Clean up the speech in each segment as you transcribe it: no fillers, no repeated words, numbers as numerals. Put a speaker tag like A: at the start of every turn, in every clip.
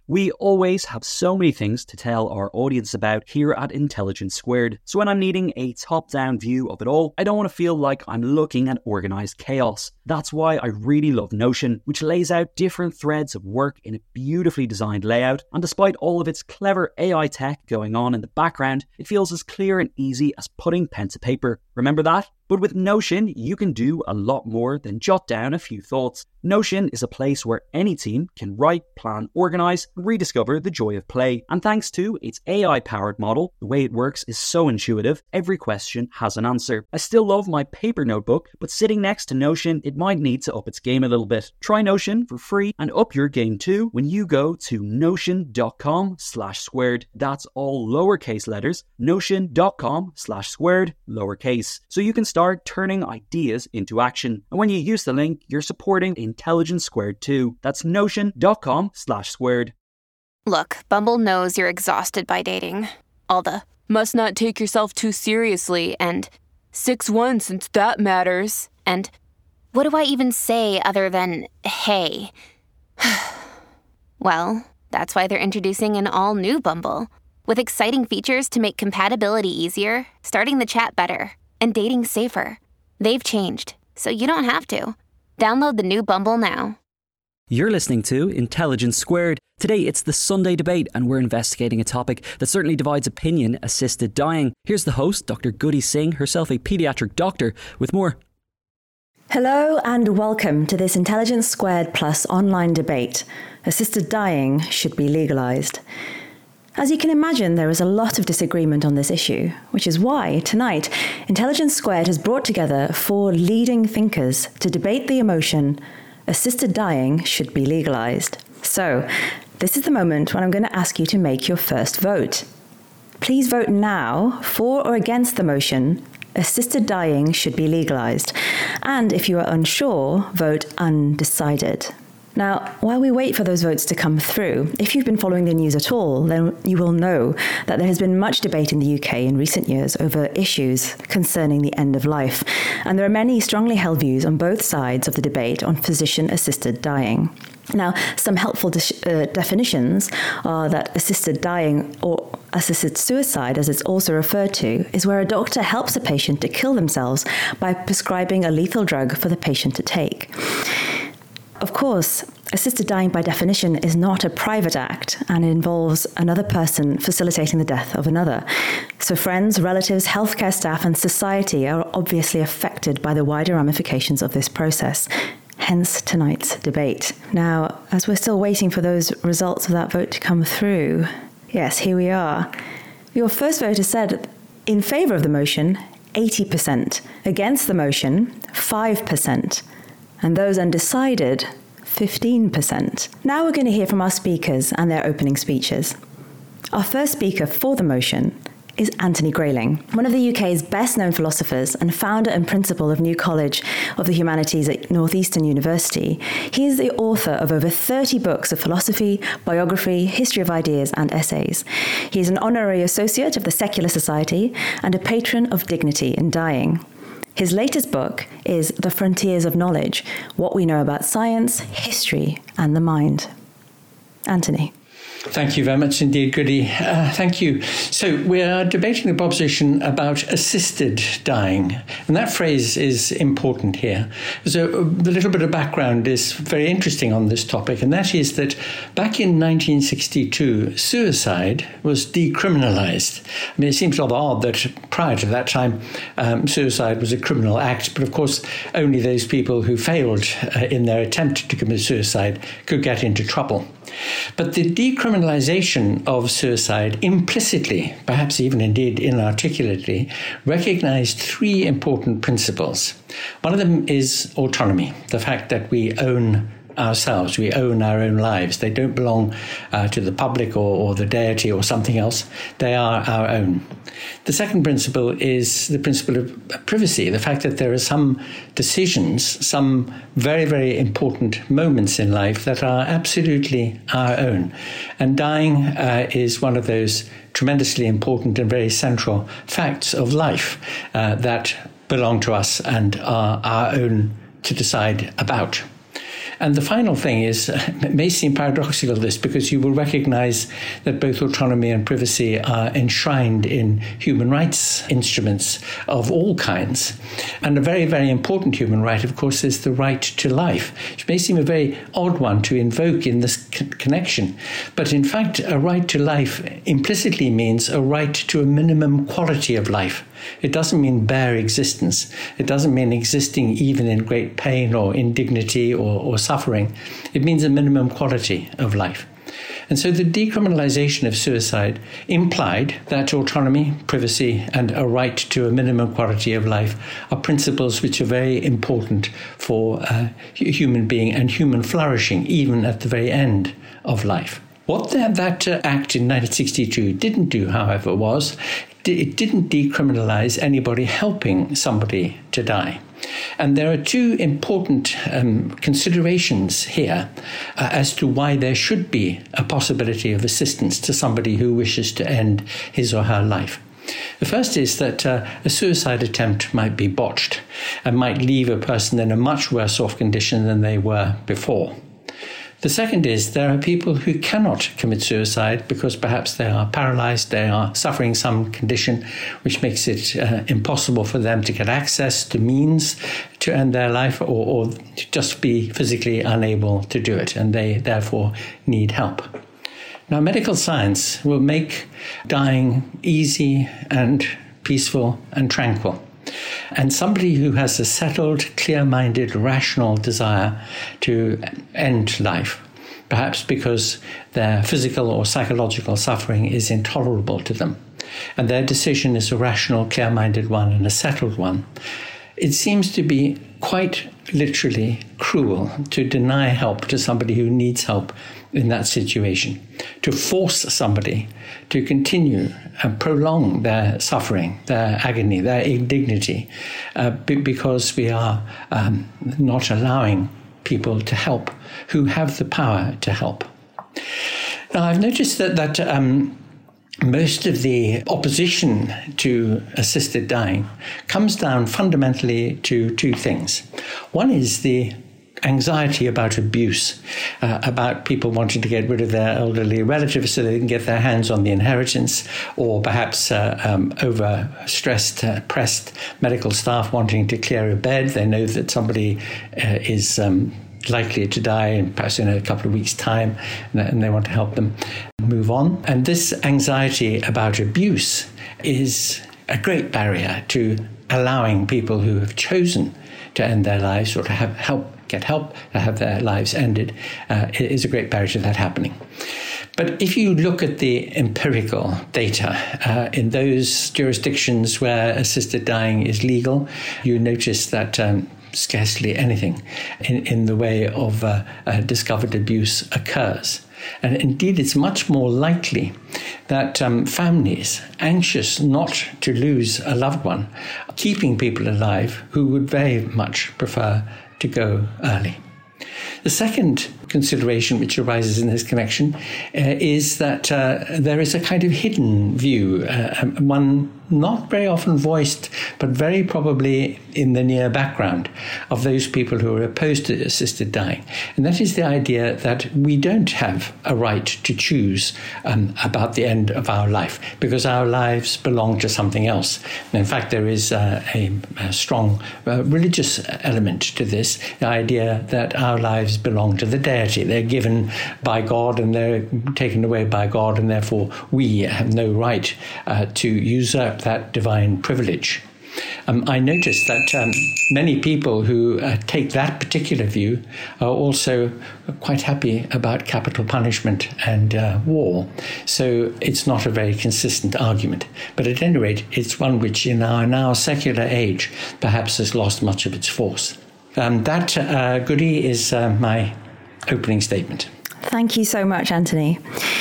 A: We always have so many things to tell our audience about here at Intelligence Squared, so when I'm needing a top-down view of it all, I don't want to feel like I'm looking at organised chaos. That's why I really love Notion, which lays out different threads of work in a beautifully designed layout, and despite all of its clever AI tech going on in the background, it feels as clear and easy as putting pen to paper. Remember that? But with Notion, you can do a lot more than jot down a few thoughts. Notion is a place where any team can write, plan, organise, and rediscover the joy of play. And thanks to its AI-powered model, the way it works is so intuitive, every question has an answer. I still love my paper notebook, but sitting next to Notion, it might need to up its game a little bit. Try Notion for free and up your game too when you go to notion.com/squared. That's all lowercase letters, notion.com/squared, lowercase. So you can start turning ideas into action. And when you use the link, you're supporting Intelligence Squared too. That's notion.com/squared.
B: Look, Bumble knows you're exhausted by dating. All the must not take yourself too seriously and 6'1" since that matters. And what do I even say other than hey? Well, that's why they're introducing an all-new Bumble with exciting features to make compatibility easier, starting the chat better, and dating safer. They've changed, so you don't have to. Download the new Bumble now.
A: You're listening to Intelligence Squared. Today it's the Sunday debate and we're investigating a topic that certainly divides opinion: assisted dying. Here's the host, Dr. Goody Singh, herself a paediatric doctor, with more.
C: Hello and welcome to this Intelligence Squared Plus online debate. Assisted dying should be legalised. As you can imagine, there is a lot of disagreement on this issue, which is why, tonight, Intelligence Squared has brought together 4 leading thinkers to debate the emotion, assisted dying should be legalised. So, this is the moment when I'm going to ask you to make your first vote. Please vote now for or against the motion, assisted dying should be legalised. And if you are unsure, vote undecided. Now, while we wait for those votes to come through, if you've been following the news at all, then you will know that there has been much debate in the UK in recent years over issues concerning the end of life. And there are many strongly held views on both sides of the debate on physician-assisted dying. Now, some helpful definitions are that assisted dying, or assisted suicide as it's also referred to, is where a doctor helps a patient to kill themselves by prescribing a lethal drug for the patient to take. Of course, assisted dying by definition is not a private act and involves another person facilitating the death of another. So friends, relatives, healthcare staff and society are obviously affected by the wider ramifications of this process. Hence tonight's debate. Now, as we're still waiting for those results of that vote to come through, yes, here we are. Your first voter said in favour of the motion, 80%. Against the motion, 5%. And those undecided, 15%. Now we're going to hear from our speakers and their opening speeches. Our first speaker for the motion is Anthony Grayling, one of the UK's best-known philosophers and founder and principal of New College of the Humanities at Northeastern University. He is the author of over 30 books of philosophy, biography, history of ideas, and essays. He is an honorary associate of the Secular Society and a patron of dignity in dying. His latest book is The Frontiers of Knowledge: What We Know About Science, History, and the Mind. Anthony.
D: Thank you very much indeed, Goody. Thank you. So we are debating the proposition about assisted dying, and that phrase is important here. So the little bit of background is very interesting on this topic, and that is that back in 1962, suicide was decriminalized. I mean, it seems rather odd that prior to that time, suicide was a criminal act, but of course, only those people who failed in their attempt to commit suicide could get into trouble. But the decriminalization of suicide implicitly, perhaps even indeed inarticulately, recognized 3 important principles. One of them is autonomy, the fact that we own ourselves, we own our own lives. They don't belong to the public or the deity or something else. They are our own. The second principle is the principle of privacy, the fact that there are some decisions, some very, very important moments in life that are absolutely our own. And dying is one of those tremendously important and very central facts of life that belong to us and are our own to decide about. And the final thing is, it may seem paradoxical, this, because you will recognize that both autonomy and privacy are enshrined in human rights instruments of all kinds. And a very, very important human right, of course, is the right to life, which may seem a very odd one to invoke in this connection. But in fact, a right to life implicitly means a right to a minimum quality of life. It doesn't mean bare existence. It doesn't mean existing even in great pain or indignity or suffering. It means a minimum quality of life. And so the decriminalization of suicide implied that autonomy, privacy, and a right to a minimum quality of life are principles which are very important for human being and human flourishing, even at the very end of life. What that act in 1962 didn't do, however, was it didn't decriminalize anybody helping somebody to die. And there are two important considerations here as to why there should be a possibility of assistance to somebody who wishes to end his or her life. The first is that a suicide attempt might be botched and might leave a person in a much worse off condition than they were before. The second is there are people who cannot commit suicide because perhaps they are paralyzed, they are suffering some condition which makes it impossible for them to get access to means to end their life or to just be physically unable to do it, and they therefore need help. Now, medical science will make dying easy and peaceful and tranquil. And somebody who has a settled, clear-minded, rational desire to end life, perhaps because their physical or psychological suffering is intolerable to them, and their decision is a rational, clear-minded one and a settled one, it seems to be quite literally cruel to deny help to somebody who needs help in that situation, to force somebody to continue and prolong their suffering, their agony, their indignity, because we are not allowing people to help who have the power to help. Now, I've noticed that most of the opposition to assisted dying comes down fundamentally to two things. One is the anxiety about abuse, about people wanting to get rid of their elderly relatives so they can get their hands on the inheritance, or perhaps overstressed, pressed medical staff wanting to clear a bed. They know that somebody is likely to die perhaps in a couple of weeks' time, and they want to help them move on. And this anxiety about abuse is a great barrier to allowing people who have chosen to end their lives or to get help to have their lives ended. It is a great barrier to that happening. But if you look at the empirical data in those jurisdictions where assisted dying is legal, you notice that scarcely anything in the way of discovered abuse occurs. And indeed, it's much more likely that families, anxious not to lose a loved one, are keeping people alive who would very much prefer to go early. The second consideration which arises in this connection is that there is a kind of hidden view, one not very often voiced, but very probably in the near background of those people who are opposed to assisted dying. And that is the idea that we don't have a right to choose about the end of our life, because our lives belong to something else. And in fact, there is a strong religious element to this, the idea that our lives belong to the deity. They're given by God and they're taken away by God, and therefore we have no right to usurp that divine privilege. I noticed that many people who take that particular view are also quite happy about capital punishment and war. So it's not a very consistent argument. But at any rate, it's one which in our now secular age perhaps has lost much of its force. That, Goody, is my opening statement.
C: Thank you so much, Anthony.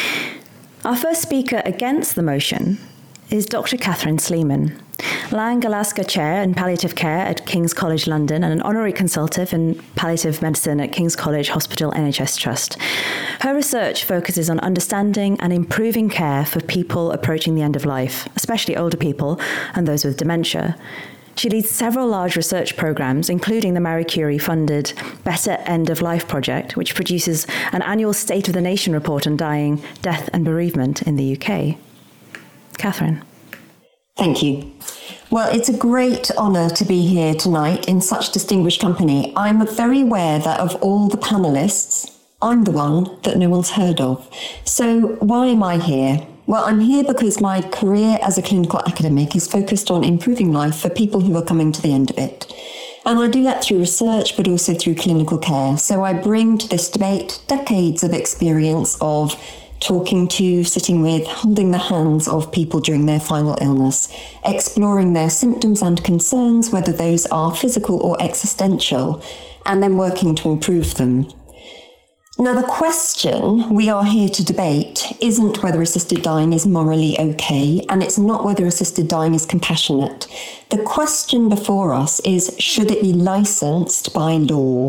C: Our first speaker against the motion is Dr. Catherine Sleeman, Lang Alaska Chair in Palliative Care at King's College London and an honorary consultant in palliative medicine at King's College Hospital NHS Trust. Her research focuses on understanding and improving care for people approaching the end of life, especially older people and those with dementia. She leads several large research programs, including the Marie Curie-funded Better End of Life project, which produces an annual State of the Nation report on dying, death and bereavement in the UK. Catherine.
E: Thank you. Well, it's a great honour to be here tonight in such distinguished company. I'm very aware that of all the panellists, I'm the one that no one's heard of. So why am I here? Well, I'm here because my career as a clinical academic is focused on improving life for people who are coming to the end of it. And I do that through research, but also through clinical care. So I bring to this debate decades of experience of talking to, sitting with, holding the hands of people during their final illness, exploring their symptoms and concerns, whether those are physical or existential, and then working to improve them. Now, the question we are here to debate isn't whether assisted dying is morally okay, and it's not whether assisted dying is compassionate. The question before us is, should it be licensed by law?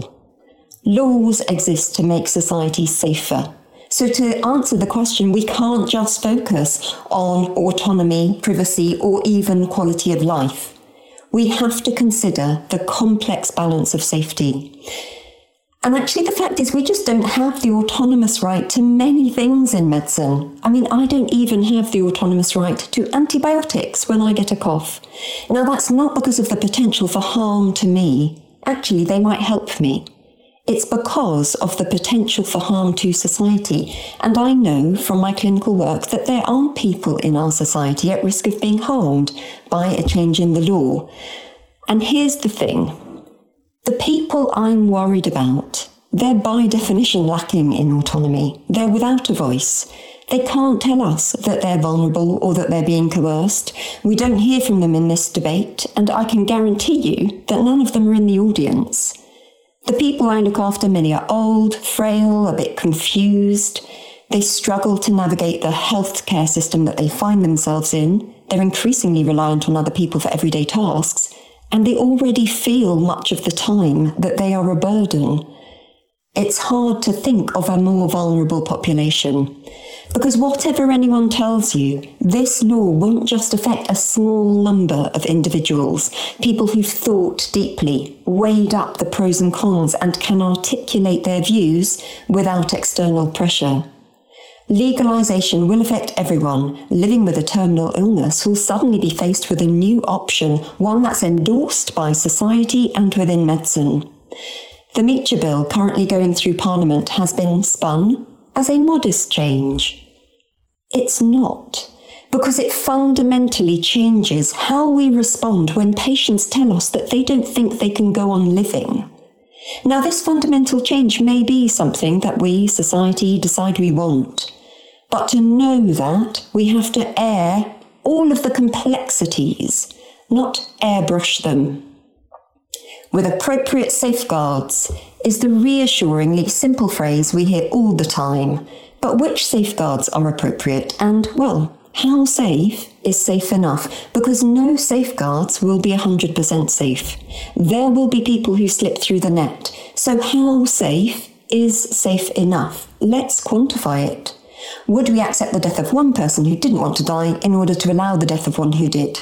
E: Laws exist to make society safer. So to answer the question, we can't just focus on autonomy, privacy, or even quality of life. We have to consider the complex balance of safety. And actually, the fact is we just don't have the autonomous right to many things in medicine. I mean, I don't even have the autonomous right to antibiotics when I get a cough. Now, that's not because of the potential for harm to me. Actually, they might help me. It's because of the potential for harm to society. And I know from my clinical work that there are people in our society at risk of being harmed by a change in the law. And here's the thing. The people I'm worried about, they're by definition lacking in autonomy. They're without a voice. They can't tell us that they're vulnerable or that they're being coerced. We don't hear from them in this debate, and I can guarantee you that none of them are in the audience. The people I look after, many are old, frail, a bit confused. They struggle to navigate the healthcare system that they find themselves in. They're increasingly reliant on other people for everyday tasks. And they already feel much of the time that they are a burden. It's hard to think of a more vulnerable population. Because whatever anyone tells you, this law won't just affect a small number of individuals, people who've thought deeply, weighed up the pros and cons, and can articulate their views without external pressure. Legalisation will affect everyone living with a terminal illness who'll suddenly be faced with a new option, one that's endorsed by society and within medicine. The Meacher Bill currently going through Parliament has been spun as a modest change. It's not, because it fundamentally changes how we respond when patients tell us that they don't think they can go on living. Now, this fundamental change may be something that we, society, decide we want. But to know that, we have to air all of the complexities, not airbrush them. With appropriate safeguards is the reassuringly simple phrase we hear all the time. But which safeguards are appropriate? And, well, how safe is safe enough? Because no safeguards will be 100% safe. There will be people who slip through the net. So how safe is safe enough? Let's quantify it. Would we accept the death of one person who didn't want to die in order to allow the death of one who did?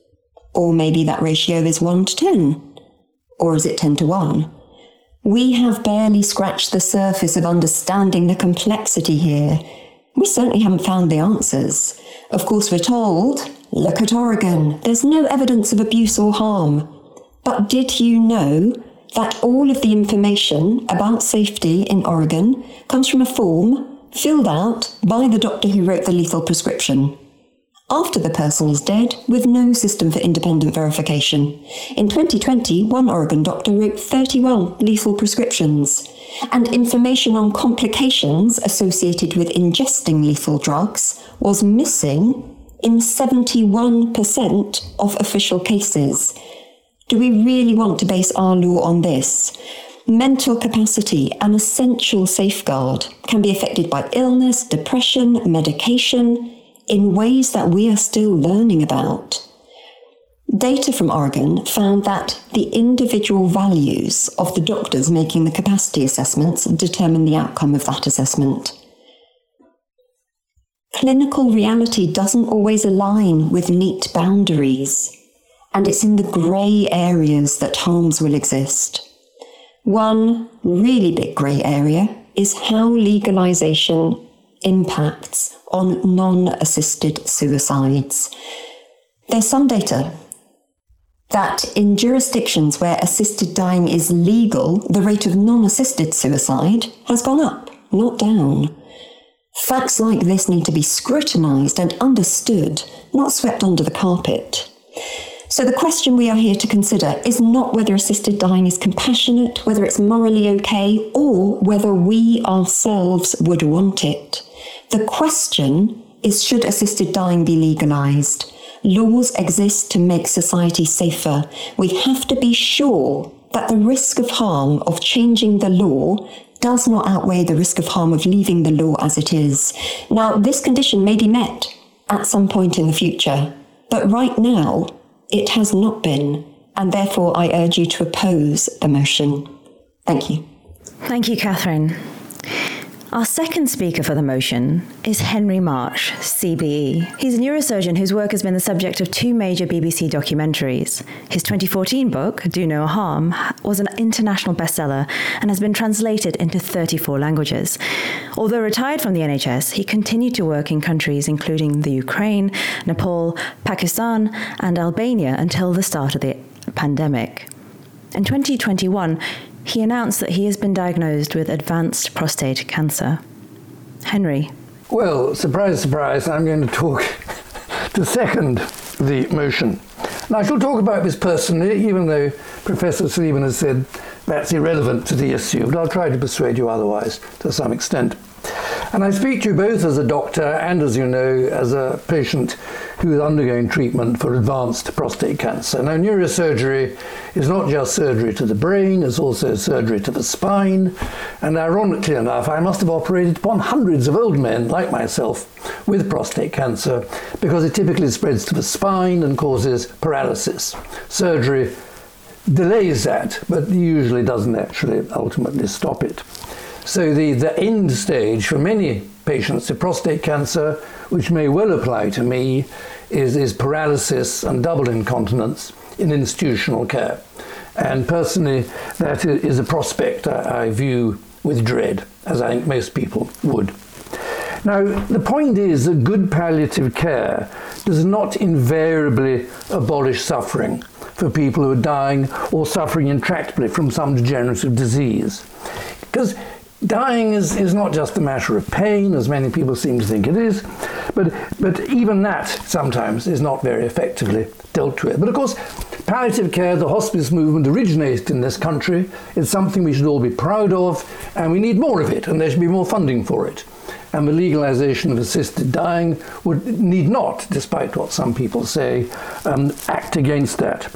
E: Or maybe that ratio is 1 to 10. Or is it 10 to 1? We have barely scratched the surface of understanding the complexity here. We certainly haven't found the answers. Of course, we're told, look at Oregon, there's no evidence of abuse or harm. But did you know that all of the information about safety in Oregon comes from a form filled out by the doctor who wrote the lethal prescription, after the person is dead, with no system for independent verification? In 2020, one Oregon doctor wrote 31 lethal prescriptions, and information on complications associated with ingesting lethal drugs was missing in 71% of official cases. Do we really want to base our law on this? Mental capacity, an essential safeguard, can be affected by illness, depression, medication, in ways that we are still learning about. Data from Oregon found that the individual values of the doctors making the capacity assessments determine the outcome of that assessment. Clinical reality doesn't always align with neat boundaries. and it's in the grey areas that harms will exist. One really big grey area is how legalisation impacts on non-assisted suicides. There's some data that in jurisdictions where assisted dying is legal, the rate of non-assisted suicide has gone up, not down. Facts like this need to be scrutinised and understood, not swept under the carpet. So the question we are here to consider is not whether assisted dying is compassionate, whether it's morally okay, or whether we ourselves would want it. The question is, should assisted dying be legalised? Laws exist to make society safer. We have to be sure that the risk of harm of changing the law does not outweigh the risk of harm of leaving the law as it is. Now, this condition may be met at some point in the future, but right now, it has not been, and therefore I urge you to oppose the motion. Thank you.
C: Thank you, Catherine. Our second speaker for the motion is Henry Marsh, CBE. He's a neurosurgeon whose work has been the subject of 2 major BBC documentaries. His 2014 book, Do No Harm, was an international bestseller and has been translated into 34 languages. Although retired from the NHS, he continued to work in countries including the Ukraine, Nepal, Pakistan, and Albania until the start of the pandemic. In 2021, he announced that he has been diagnosed with advanced prostate cancer. Henry.
F: Well, surprise, surprise, I'm going to talk to second the motion. Now, I shall talk about this personally, even though Professor Sleeman has said that's irrelevant to the issue, but I'll try to persuade you otherwise to some extent. And I speak to you both as a doctor and, as you know, as a patient who is undergoing treatment for advanced prostate cancer. Now, neurosurgery is not just surgery to the brain, it's also surgery to the spine. And ironically enough, I must have operated upon hundreds of old men like myself with prostate cancer because it typically spreads to the spine and causes paralysis. Surgery delays that, but usually doesn't actually ultimately stop it. So the end stage for many patients with prostate cancer, which may well apply to me, is paralysis and double incontinence in institutional care. And personally, that is a prospect I view with dread, as I think most people would. Now, the point is that good palliative care does not invariably abolish suffering for people who are dying or suffering intractably from some degenerative disease. Because dying is not just a matter of pain, as many people seem to think it is, but even that sometimes is not very effectively dealt with. But of course, palliative care, the hospice movement originated in this country. It's something we should all be proud of, and we need more of it, and there should be more funding for it. And the legalization of assisted dying need not, despite what some people say, act against that.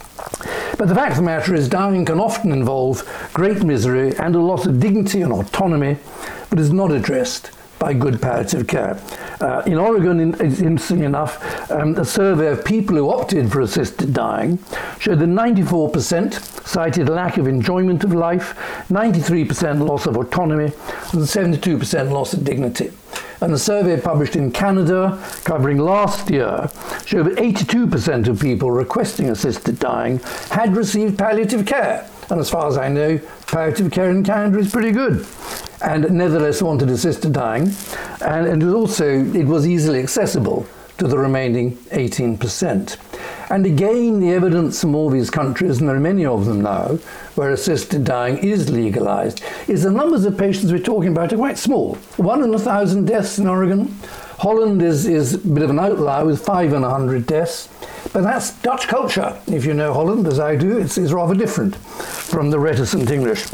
F: But the fact of the matter is, dying can often involve great misery and a loss of dignity and autonomy, but is not addressed by good palliative care. In Oregon, interestingly enough, a survey of people who opted for assisted dying showed that 94% cited a lack of enjoyment of life, 93% loss of autonomy, and 72% loss of dignity. And the survey published in Canada, covering last year, showed that 82% of people requesting assisted dying had received palliative care. And as far as I know, palliative care in Canada is pretty good. And nevertheless wanted assisted dying. And it was easily accessible to the remaining 18%. And again, the evidence from all these countries, and there are many of them now, where assisted dying is legalized, is the numbers of patients we're talking about are quite small. 1 in 1,000 deaths in Oregon. Holland is a bit of an outlier with 5 in 100 deaths. But that's Dutch culture. If you know Holland, as I do, it's rather different from the reticent English.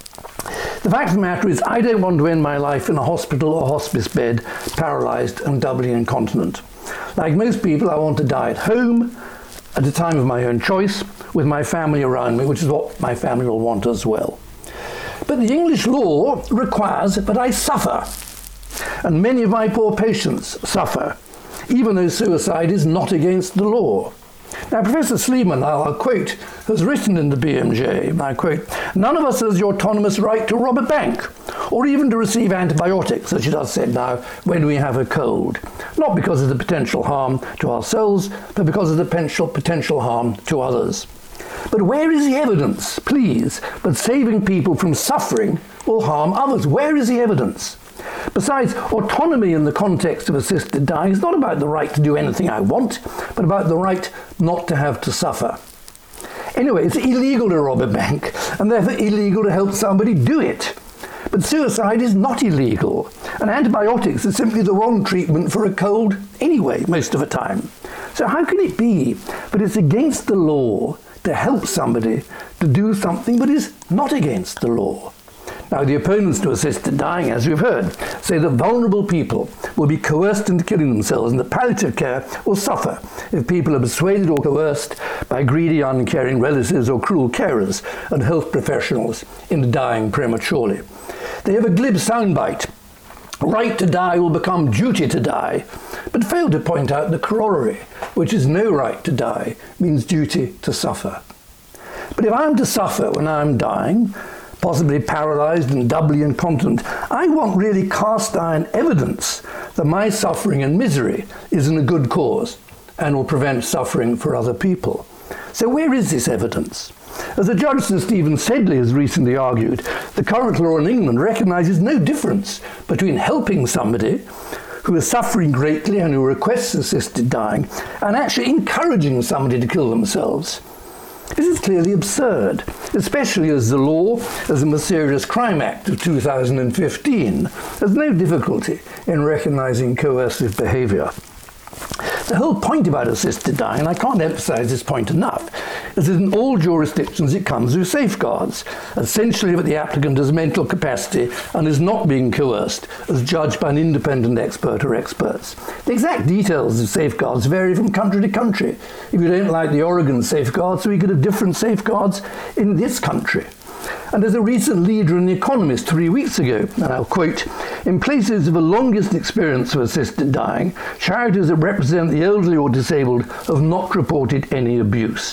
F: The fact of the matter is, I don't want to end my life in a hospital or hospice bed, paralysed and doubly incontinent. Like most people, I want to die at home, at a time of my own choice, with my family around me, which is what my family will want as well. But the English law requires that I suffer, and many of my poor patients suffer, even though suicide is not against the law. Now, Professor Sleeman, I'll quote, has written in the BMJ, and I quote, "None of us has the autonomous right to rob a bank or even to receive antibiotics, as she does said now, when we have a cold. Not because of the potential harm to ourselves, but because of the potential harm to others. But where is the evidence, please, that saving people from suffering will harm others? Where is the evidence? Besides, autonomy in the context of assisted dying is not about the right to do anything I want, but about the right not to have to suffer. Anyway, it's illegal to rob a bank, and therefore illegal to help somebody do it. But suicide is not illegal, and antibiotics are simply the wrong treatment for a cold anyway, most of the time. So how can it be that it's against the law to help somebody to do something that is not against the law? Now, the opponents to assisted dying, as we've heard, say that vulnerable people will be coerced into killing themselves and that palliative care will suffer if people are persuaded or coerced by greedy, uncaring relatives or cruel carers and health professionals into dying prematurely. They have a glib soundbite. Right to die will become duty to die, but fail to point out the corollary, which is no right to die means duty to suffer. But if I'm to suffer when I'm dying, possibly paralysed and doubly incontinent, I want really cast iron evidence that my suffering and misery is in a good cause and will prevent suffering for other people. So where is this evidence? As a judge, Sir Stephen Sedley has recently argued, the current law in England recognises no difference between helping somebody who is suffering greatly and who requests assisted dying and actually encouraging somebody to kill themselves. This is clearly absurd, especially as the law, as the More Serious Crime Act of 2015, has no difficulty in recognising coercive behaviour. The whole point about assisted dying, and I can't emphasise this point enough, is that in all jurisdictions it comes with safeguards, essentially that the applicant has mental capacity and is not being coerced, as judged by an independent expert or experts. The exact details of safeguards vary from country to country. If you don't like the Oregon safeguards, we could have different safeguards in this country. And as a recent leader in The Economist 3 weeks ago, and I'll quote, "In places of the longest experience of assisted dying, charities that represent the elderly or disabled have not reported any abuse.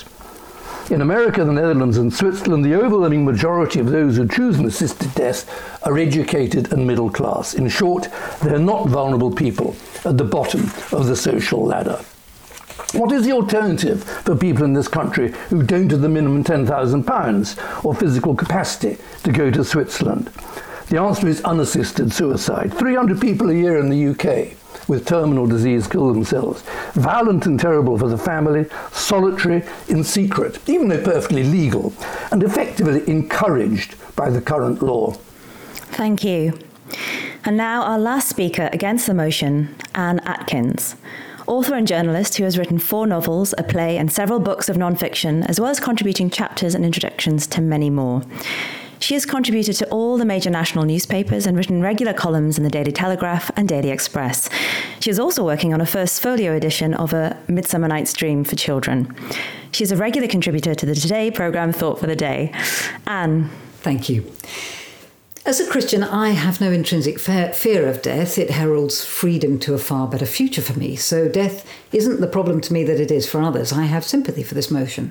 F: In America, the Netherlands and Switzerland, the overwhelming majority of those who choose an assisted death are educated and middle class. In short, they are not vulnerable people at the bottom of the social ladder." What is the alternative for people in this country who don't have the minimum £10,000 or physical capacity to go to Switzerland? The answer is unassisted suicide. 300 people a year in the UK with terminal disease kill themselves. Violent and terrible for the family, solitary, in secret, even though perfectly legal, and effectively encouraged by the current law.
C: Thank you. And now our last speaker against the motion, Anne Atkins. Author and journalist who has written 4 novels, a play and several books of non-fiction, as well as contributing chapters and introductions to many more. She has contributed to all the major national newspapers and written regular columns in the Daily Telegraph and Daily Express. She is also working on a first folio edition of A Midsummer Night's Dream for children. She is a regular contributor to the Today programme Thought for the Day. Anne.
G: Thank you. As a Christian, I have no intrinsic fear of death. It heralds freedom to a far better future for me. So death isn't the problem to me that it is for others. I have sympathy for this motion.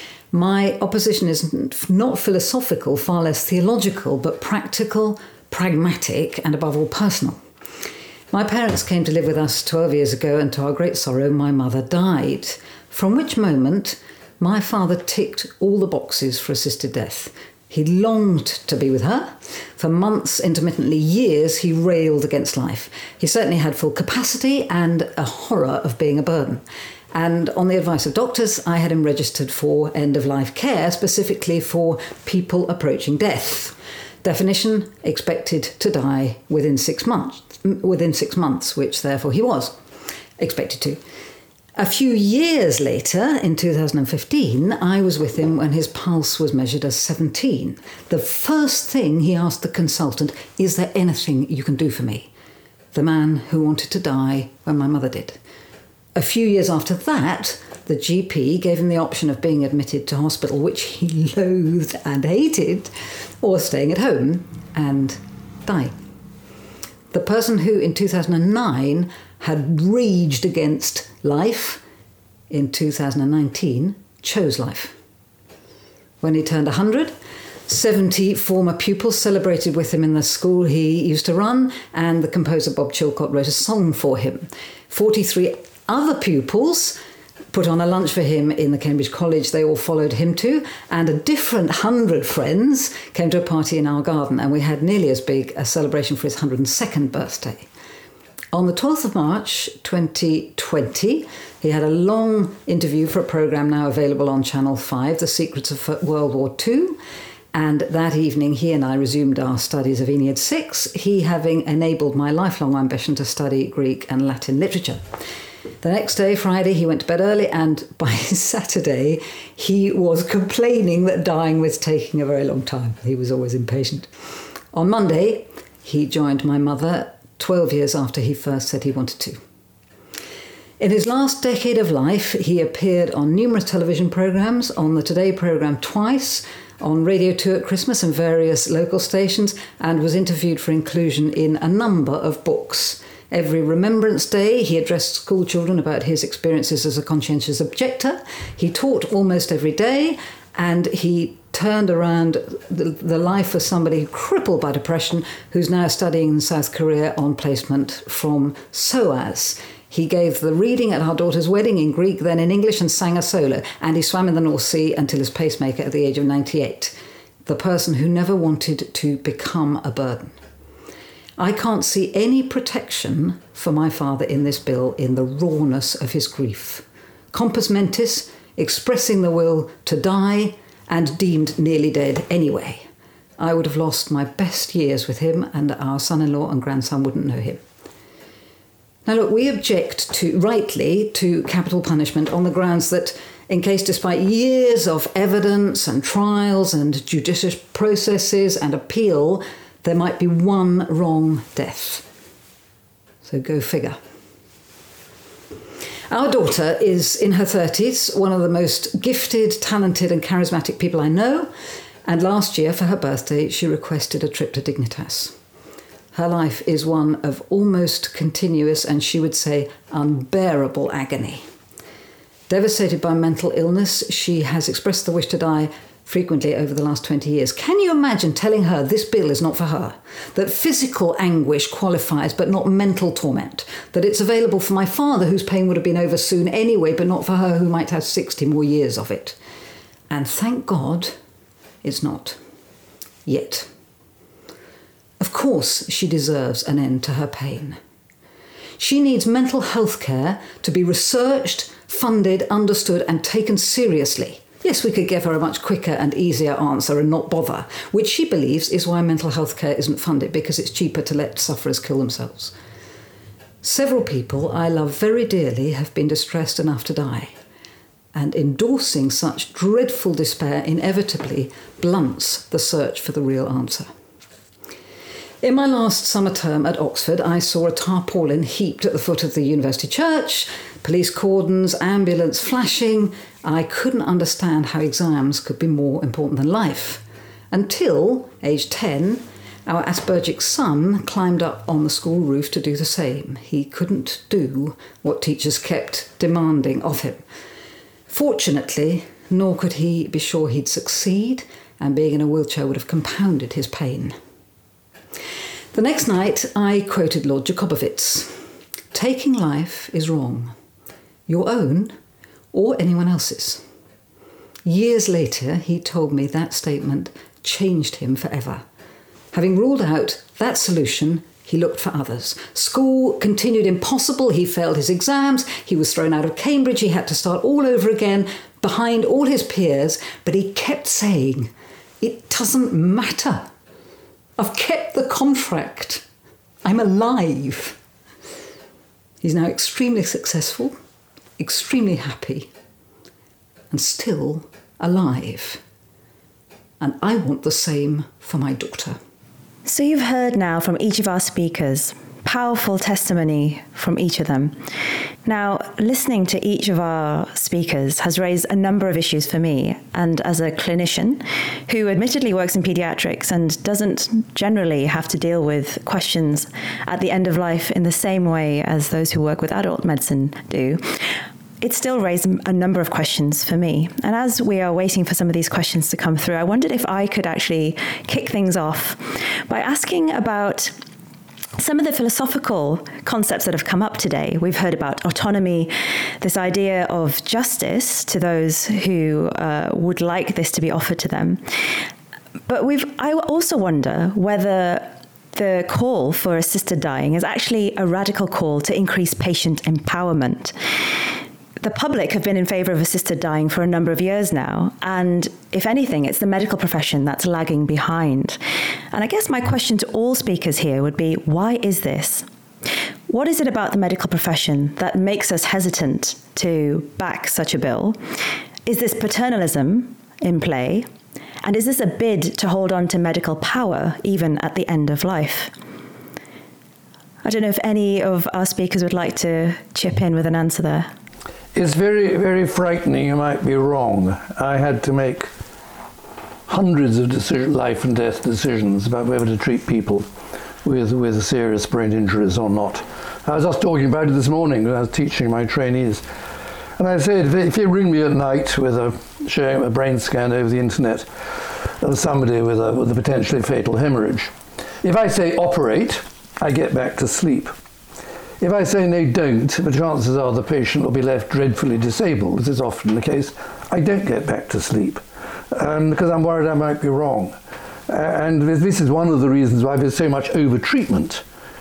G: My opposition is not philosophical, far less theological, but practical, pragmatic, and above all personal. My parents came to live with us 12 years ago, and to our great sorrow, my mother died, from which moment my father ticked all the boxes for assisted death. He longed to be with her. For months, intermittently years, he railed against life. He certainly had full capacity and a horror of being a burden. And on the advice of doctors, I had him registered for end-of-life care, specifically for people approaching death. Definition, expected to die within 6 months, which therefore he was expected to. A few years later, in 2015, I was with him when his pulse was measured as 17. The first thing he asked the consultant, "Is there anything you can do for me?" The man who wanted to die when my mother did. A few years after that, the GP gave him the option of being admitted to hospital, which he loathed and hated, or staying at home and dying. The person who in 2009 had raged against life, in 2019 chose life. When he turned 100, 70 former pupils celebrated with him in the school he used to run, and the composer Bob Chilcott wrote a song for him. 43 other pupils put on a lunch for him in the Cambridge College they all followed him to, and a different 100 friends came to a party in our garden, and we had nearly as big a celebration for his 102nd birthday. On the 12th of March 2020, he had a long interview for a programme now available on Channel 5, The Secrets of World War II. And that evening, he and I resumed our studies of Aeneid 6, he having enabled my lifelong ambition to study Greek and Latin literature. The next day, Friday, he went to bed early, and by Saturday, he was complaining that dying was taking a very long time. He was always impatient. On Monday, he joined my mother 12 years after he first said he wanted to. In his last decade of life, he appeared on numerous television programmes, on the Today programme twice, on Radio 2 at Christmas and various local stations, and was interviewed for inclusion in a number of books. Every Remembrance Day, he addressed school children about his experiences as a conscientious objector. He taught almost every day, and he turned around the life of somebody crippled by depression who's now studying in South Korea on placement from SOAS. He gave the reading at our daughter's wedding in Greek, then in English, and sang a solo. And he swam in the North Sea until his pacemaker at the age of 98. The person who never wanted to become a burden. I can't see any protection for my father in this bill in the rawness of his grief. Compos mentis, expressing the will to die, and deemed nearly dead anyway. I would have lost my best years with him, and our son-in-law and grandson wouldn't know him. Now look, we object rightly to capital punishment on the grounds that in case despite years of evidence and trials and judicial processes and appeal, there might be one wrong death. So go figure. Our daughter is in her 30s, one of the most gifted, talented and charismatic people I know, and last year for her birthday she requested a trip to Dignitas. Her life is one of almost continuous and, she would say, unbearable agony. Devastated by mental illness, she has expressed the wish to die frequently over the last 20 years. Can you imagine telling her this bill is not for her? That physical anguish qualifies but not mental torment? That it's available for my father, whose pain would have been over soon anyway, but not for her, who might have 60 more years of it? And thank God it's not. Yet. Of course she deserves an end to her pain. She needs mental health care to be researched, funded, understood and taken seriously. Yes, we could give her a much quicker and easier answer and not bother, which she believes is why mental health care isn't funded, because it's cheaper to let sufferers kill themselves. Several people I love very dearly have been distressed enough to die, and endorsing such dreadful despair inevitably blunts the search for the real answer. In my last summer term at Oxford, I saw a tarpaulin heaped at the foot of the university church, police cordons, ambulance flashing. I couldn't understand how exams could be more important than life. Until, aged 10, our Aspergic son climbed up on the school roof to do the same. He couldn't do what teachers kept demanding of him. Fortunately, nor could he be sure he'd succeed, and being in a wheelchair would have compounded his pain. The next night, I quoted Lord Jacobowitz. Taking life is wrong. Your own or anyone else's. Years later, he told me that statement changed him forever. Having ruled out that solution, he looked for others. School continued impossible. He failed his exams. He was thrown out of Cambridge. He had to start all over again behind all his peers. But he kept saying, it doesn't matter. I've kept the contract. I'm alive. He's now extremely successful, extremely happy, and still alive. And I want the same for my daughter.
C: So you've heard now from each of our speakers, powerful testimony from each of them. Now, listening to each of our speakers has raised a number of issues for me. And as a clinician who admittedly works in pediatrics and doesn't generally have to deal with questions at the end of life in the same way as those who work with adult medicine do, it still raised a number of questions for me. And as we are waiting for some of these questions to come through, I wondered if I could actually kick things off by asking about some of the philosophical concepts that have come up today. We've heard about autonomy, this idea of justice to those who would like this to be offered to them. But I also wonder whether the call for assisted dying is actually a radical call to increase patient empowerment. The public have been in favour of assisted dying for a number of years now, and if anything, it's the medical profession that's lagging behind. And I guess my question to all speakers here would be, why is this? What is it about the medical profession that makes us hesitant to back such a bill? Is this paternalism in play? And is this a bid to hold on to medical power even at the end of life? I don't know if any of our speakers would like to chip in with an answer there.
F: It's very, very frightening. You might be wrong. I had to make hundreds of life and death decisions about whether to treat people with serious brain injuries or not. I was just talking about it this morning when I was teaching my trainees. And I said, if you ring me at night with showing a brain scan over the internet of somebody with a potentially fatal hemorrhage, if I say operate, I get back to sleep. If I say no, don't, the chances are the patient will be left dreadfully disabled, as is often the case. I don't get back to sleep because I'm worried I might be wrong. And this is one of the reasons why there's so much over-treatment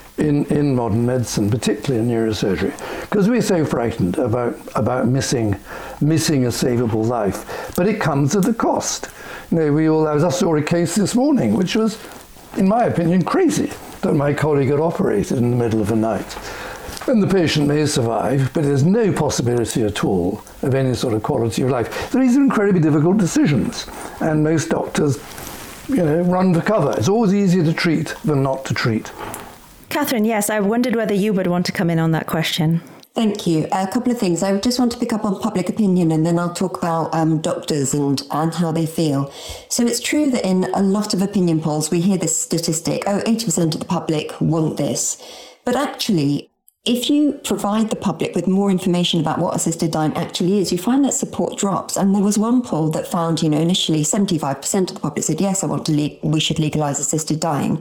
F: in modern medicine, particularly in neurosurgery, because we're so frightened about missing a savable life. But it comes at a cost. I just saw a case this morning, which was, in my opinion, crazy, that my colleague had operated in the middle of the night. And the patient may survive, but there's no possibility at all of any sort of quality of life. So these are incredibly difficult decisions, and most doctors, run for cover. It's always easier to treat than not to treat.
C: Catherine, yes, I wondered whether you would want to come in on that question.
E: Thank you. A couple of things. I just want to pick up on public opinion, and then I'll talk about doctors and how they feel. So it's true that in a lot of opinion polls, we hear this statistic, 80% of the public want this. But actually, if you provide the public with more information about what assisted dying actually is, you find that support drops. And there was one poll that found, initially 75% of the public said, yes, we should legalise assisted dying.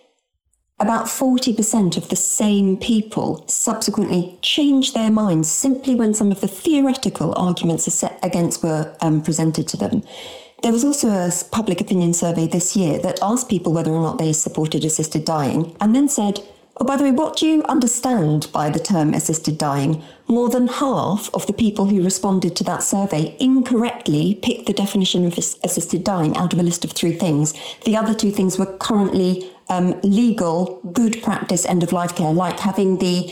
E: About 40% of the same people subsequently changed their minds simply when some of the theoretical arguments set against were presented to them. There was also a public opinion survey this year that asked people whether or not they supported assisted dying, and then said, oh, by the way, what do you understand by the term assisted dying? More than half of the people who responded to that survey incorrectly picked the definition of assisted dying out of a list of 3 things. The other 2 things were currently legal, good practice end-of-life care, like having the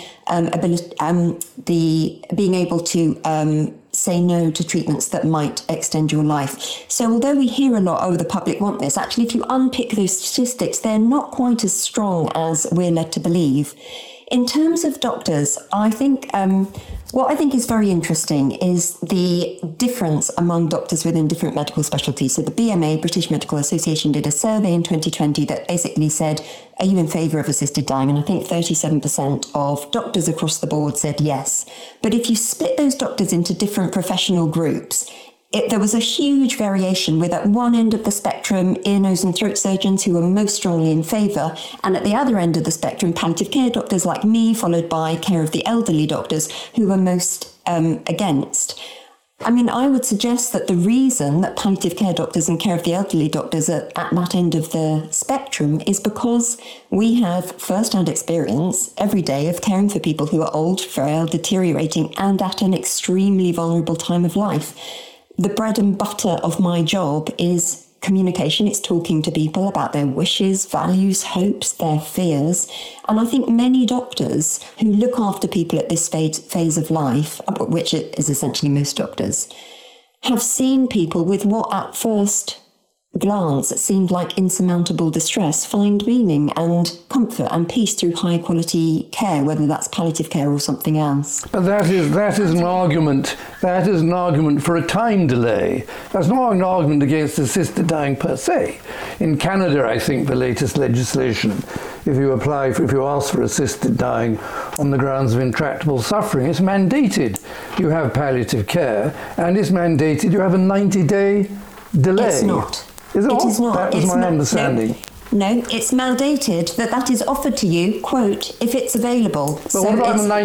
E: being able to say no to treatments that might extend your life. So although we hear a lot, the public want this, actually, if you unpick those statistics, they're not quite as strong as we're led to believe. In terms of doctors, I think what I think is very interesting is the difference among doctors within different medical specialties. So the BMA, British Medical Association, did a survey in 2020 that basically said, are you in favour of assisted dying? And I think 37% of doctors across the board said yes. But if you split those doctors into different professional groups, there was a huge variation, with at one end of the spectrum, ear, nose and throat surgeons who were most strongly in favour, and at the other end of the spectrum, palliative care doctors like me, followed by care of the elderly doctors who were most against. I mean, I would suggest that the reason that palliative care doctors and care of the elderly doctors are at that end of the spectrum is because we have first-hand experience every day of caring for people who are old, frail, deteriorating, and at an extremely vulnerable time of life. The bread and butter of my job is communication. It's talking to people about their wishes, values, hopes, their fears. And I think many doctors who look after people at this phase of life, which is essentially most doctors, have seen people with what at first glance seemed like insurmountable distress find meaning and comfort and peace through high quality care, whether that's palliative care or something else.
F: But that is an argument. That is an argument for a time delay. That's not an argument against assisted dying per se. In Canada, I think the latest legislation if you ask for assisted dying on the grounds of intractable suffering. It's mandated you have palliative care, and it's mandated you have a 90-day delay.
E: It's not.
F: Is it not?
E: It is not.
F: That was my understanding.
E: No, it's mandated that is offered to you, quote, if it's available.
F: But what about the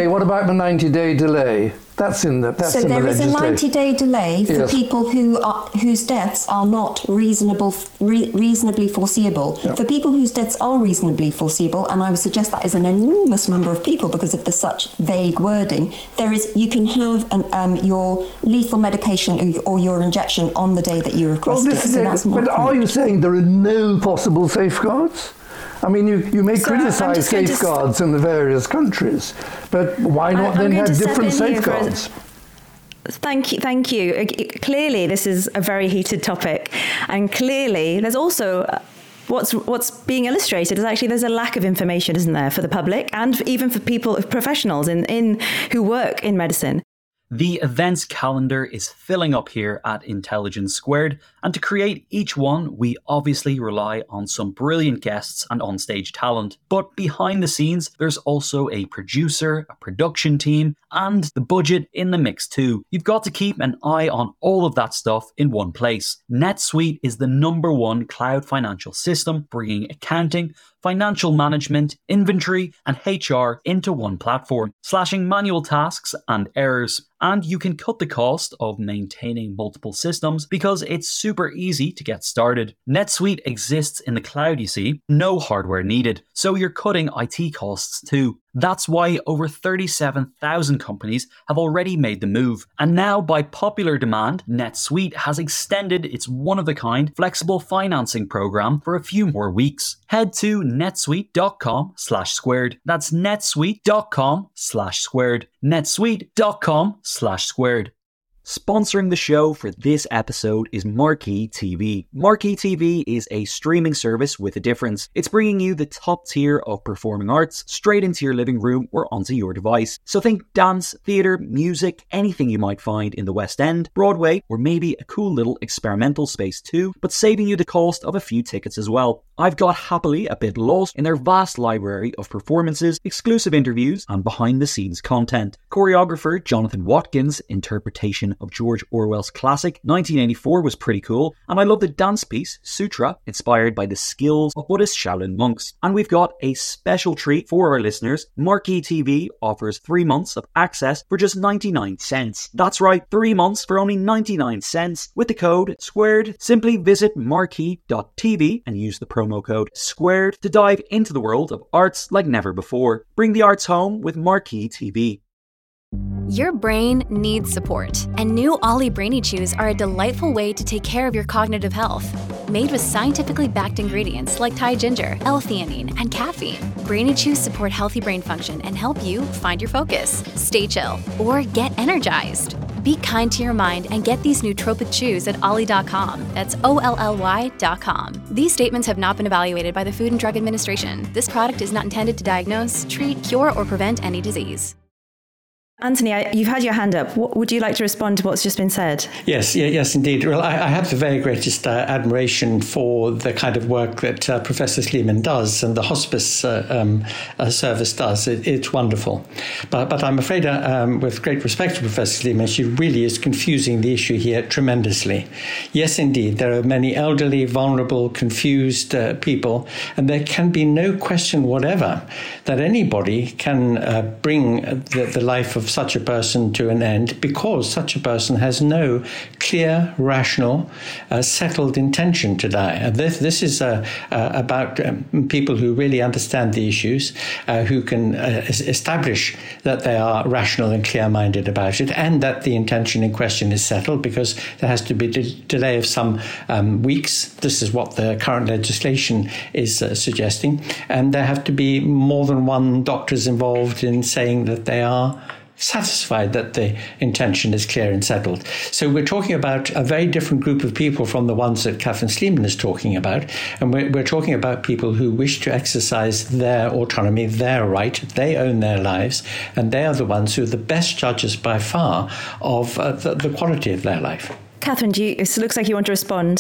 F: 90-day delay? That's in the legislation.
E: So there is a 90-day delay for people whose deaths are not reasonably foreseeable.
F: Yeah.
E: For people whose deaths are reasonably foreseeable, and I would suggest that is an enormous number of people because of the such vague wording, you can have your lethal medication or your injection on the day that you request it.
F: But are you saying there are no possible safeguards? I mean, you may criticise safeguards in the various countries, but why not then have different safeguards?
C: Thank you. Clearly, this is a very heated topic, and clearly, there's also what's being illustrated is actually there's a lack of information, isn't there, for the public and even for professionals who work in medicine.
A: The events calendar is filling up here at Intelligence Squared, and to create each one, we obviously rely on some brilliant guests and onstage talent. But behind the scenes, there's also a producer, a production team, and the budget in the mix too. You've got to keep an eye on all of that stuff in one place. NetSuite is the #1 cloud financial system, bringing accounting, financial management, inventory, and HR into one platform, slashing manual tasks and errors. And you can cut the cost of maintaining multiple systems because it's super easy to get started. NetSuite exists in the cloud, you see, no hardware needed, so you're cutting IT costs too. That's why over 37,000 companies have already made the move. And now, by popular demand, NetSuite has extended its one-of-a-kind flexible financing program for a few more weeks. Head to netsuite.com/squared. That's netsuite.com/squared. netsuite.com/squared. Sponsoring the show for this episode is Marquee TV. Marquee TV is a streaming service with a difference. It's bringing you the top tier of performing arts straight into your living room or onto your device. So think dance, theatre, music, anything you might find in the West End, Broadway, or maybe a cool little experimental space too, but saving you the cost of a few tickets as well. I've got happily a bit lost in their vast library of performances, exclusive interviews, and behind-the-scenes content. Choreographer Jonathan Watkins' interpretation of George Orwell's classic 1984 was pretty cool, and I love the dance piece Sutra, inspired by the skills of Buddhist Shaolin monks. And we've got a special treat for our listeners. Marquee TV offers 3 months of access for just 99 cents. That's right, 3 months for only 99 cents. With the code SQUARED, simply visit marquee.tv and use the promo code SQUARED to dive into the world of arts like never before. Bring the arts home with Marquee TV.
B: Your brain needs support, and new Ollie Brainy Chews are a delightful way to take care of your cognitive health. Made with scientifically backed ingredients like Thai ginger, L-theanine, and caffeine, Brainy Chews support healthy brain function and help you find your focus, stay chill, or get energized. Be kind to your mind and get these nootropic chews at ollie.com. That's OLLY.com. These statements have not been evaluated by the Food and Drug Administration. This product is not intended to diagnose, treat, cure, or prevent any disease.
C: Anthony, you've had your hand up. Would you like to respond to what's just been said?
D: Yes, indeed. Well, I have the very greatest admiration for the kind of work that Professor Sleeman does and the hospice service does. It's wonderful. But I'm afraid, with great respect to Professor Sleeman, she really is confusing the issue here tremendously. Yes, indeed, there are many elderly, vulnerable, confused people, and there can be no question whatever that anybody can bring the life of such a person to an end because such a person has no clear, rational, settled intention to die. This is about people who really understand the issues, who can establish that they are rational and clear-minded about it, and that the intention in question is settled, because there has to be a delay of some weeks. This is what the current legislation is suggesting. And there have to be more than one doctors involved in saying that they are satisfied that the intention is clear and settled. So we're talking about a very different group of people from the ones that Catherine Sleeman is talking about. And we're talking about people who wish to exercise their autonomy, their right. They own their lives, and they are the ones who are the best judges by far of the quality of their life.
C: Catherine, it looks like you want to respond.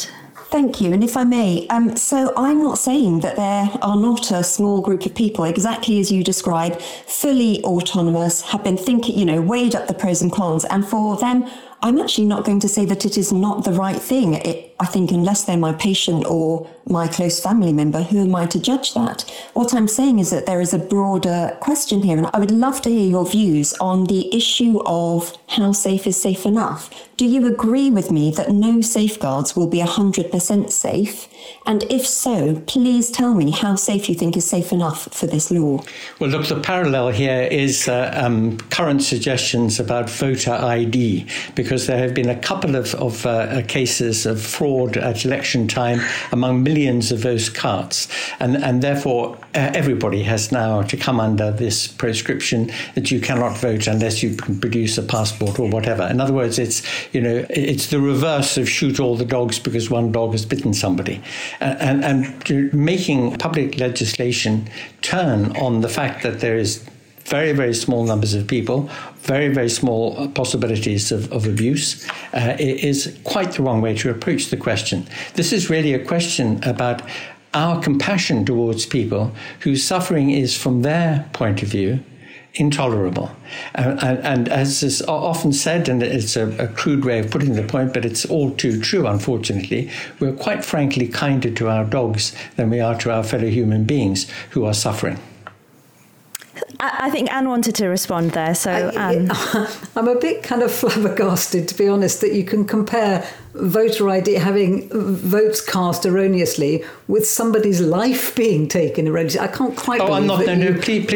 E: Thank you. And if I may, so I'm not saying that there are not a small group of people, exactly as you describe, fully autonomous, have been thinking, weighed up the pros and cons. And for them, I'm actually not going to say that it is not the right thing. I think unless they're my patient or my close family member, who am I to judge that? What I'm saying is that there is a broader question here, and I would love to hear your views on the issue of how safe is safe enough. Do you agree with me that no safeguards will be 100% safe? And if so, please tell me how safe you think is safe enough for this law.
D: Well, look, the parallel here is current suggestions about voter ID, because there have been a couple of cases of fraud at election time among millions of those cards. And therefore, everybody has now to come under this prescription that you cannot vote unless you can produce a passport or whatever. In other words, it's the reverse of shoot all the dogs because one dog has bitten somebody. And making public legislation turn on the fact that there is very, very small numbers of people, very, very small possibilities of abuse, is quite the wrong way to approach the question. This is really a question about our compassion towards people whose suffering is, from their point of view, intolerable. And as is often said, and it's a crude way of putting the point, but it's all too true, unfortunately, we're quite frankly kinder to our dogs than we are to our fellow human beings who are suffering.
C: I think Anne wanted to respond there. So Anne.
G: I'm a bit kind of flabbergasted, to be honest, that you can compare voter ID, having votes cast erroneously, with somebody's life being taken erroneously. I can't quite believe
D: I'm not.
G: That
D: No, please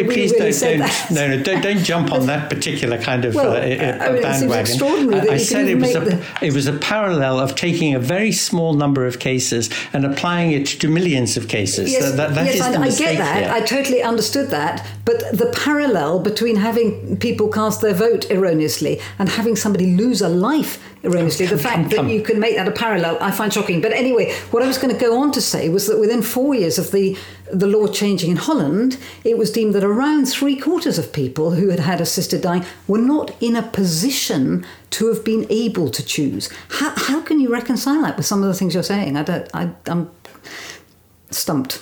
D: don't jump on that particular kind of bandwagon.
G: It seems extraordinary that
D: I said it was a parallel of taking a very small number of cases and applying it to millions of cases.
G: Yes,
D: I
G: get that.
D: Here.
G: I totally understood that. But the parallel between having people cast their vote erroneously and having somebody lose a life erroneously, the fact that you can make that a parallel, I find shocking. But anyway, what I was going to go on to say was that within 4 years of the law changing in Holland, it was deemed that around 3/4 of people who had assisted dying were not in a position to have been able to choose. How can you reconcile that with some of the things you're saying? I'm stumped.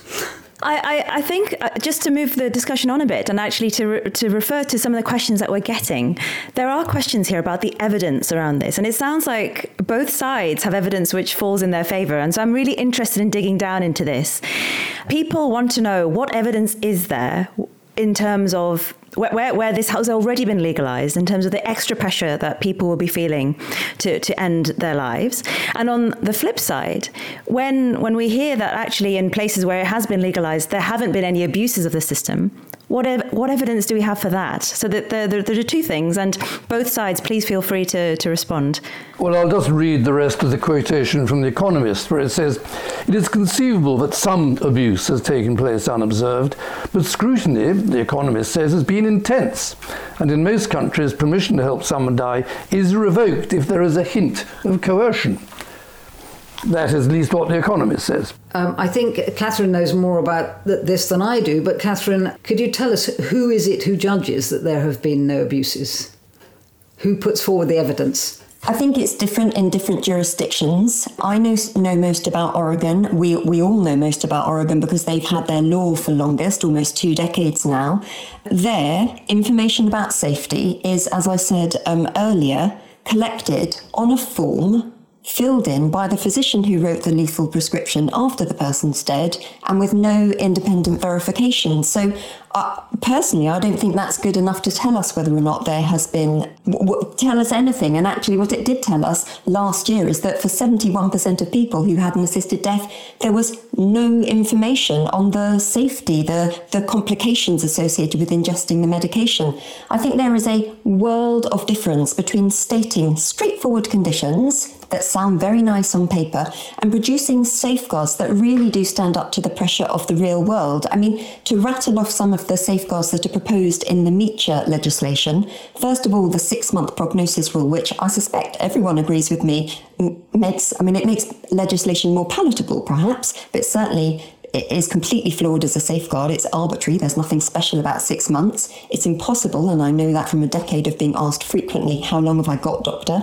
C: I think just to move the discussion on a bit and actually to refer to some of the questions that we're getting, there are questions here about the evidence around this. And it sounds like both sides have evidence which falls in their favour. And so I'm really interested in digging down into this. People want to know what evidence is there in terms of where this has already been legalised, in terms of the extra pressure that people will be feeling to end their lives. And on the flip side, when we hear that actually in places where it has been legalised, there haven't been any abuses of the system, what evidence do we have for that? So that there are two things, and both sides, please feel free to respond.
F: Well, I'll just read the rest of the quotation from The Economist, where it says, "It is conceivable that some abuse has taken place unobserved, but scrutiny, The Economist says, has been intense. And in most countries, permission to help someone die is revoked if there is a hint of coercion." That is at least what The Economist says.
G: I think Catherine knows more about this than I do, but Catherine, could you tell us who is it who judges that there have been no abuses? Who puts forward the evidence?
E: I think it's different in different jurisdictions. I know most about Oregon. We all know most about Oregon because they've had their law for longest, almost 2 decades now. There, information about safety is, as I said earlier, collected on a form filled in by the physician who wrote the lethal prescription after the person's dead and with no independent verification. So personally, I don't think that's good enough to tell us whether or not there has been, tell us anything. And actually what it did tell us last year is that for 71% of people who had an assisted death, there was no information on the safety, the complications associated with ingesting the medication. I think there is a world of difference between stating straightforward conditions that sound very nice on paper and producing safeguards that really do stand up to the pressure of the real world. I mean, to rattle off some of the safeguards that are proposed in the Meacher legislation, first of all, the 6-month prognosis rule, which I suspect everyone agrees with me, it makes legislation more palatable, perhaps, but certainly it is completely flawed as a safeguard. It's arbitrary. There's nothing special about 6 months. It's impossible, and I know that from a decade of being asked frequently, how long have I got, doctor?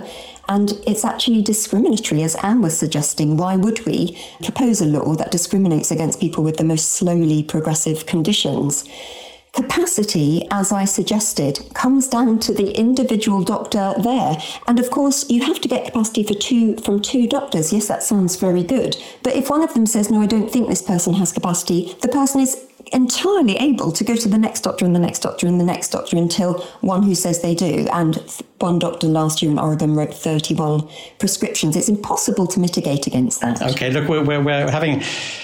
E: And it's actually discriminatory, as Anne was suggesting. Why would we propose a law that discriminates against people with the most slowly progressive conditions? Capacity, as I suggested, comes down to the individual doctor there. And of course, you have to get capacity from two doctors. Yes, that sounds very good. But if one of them says, no, I don't think this person has capacity, the person is entirely able to go to the next doctor and the next doctor and the next doctor until one who says they do. And one doctor last year in Oregon wrote 31 prescriptions. It's impossible to mitigate against that.
D: Okay, look, we're having,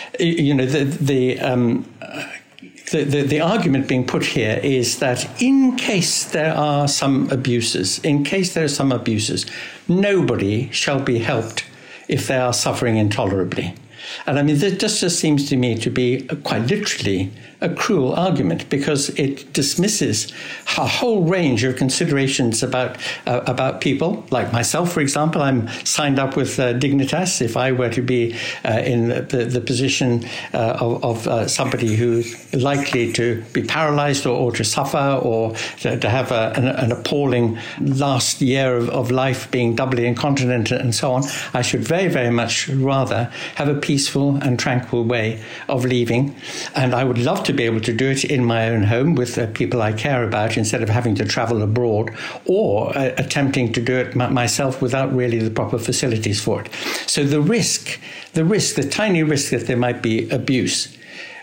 D: the argument being put here is that in case there are some abuses, nobody shall be helped if they are suffering intolerably. And I mean, this just seems to me to be quite literally a cruel argument, because it dismisses a whole range of considerations about people like myself, for example. I'm signed up with Dignitas. If I were to be in the position of somebody who's likely to be paralyzed or to suffer or to have an appalling last year of life, being doubly incontinent and so on, I should very, very much rather have a peaceful and tranquil way of leaving. And I would love to be able to do it in my own home with people I care about, instead of having to travel abroad or attempting to do it myself without really the proper facilities for it. So the tiny risk that there might be abuse,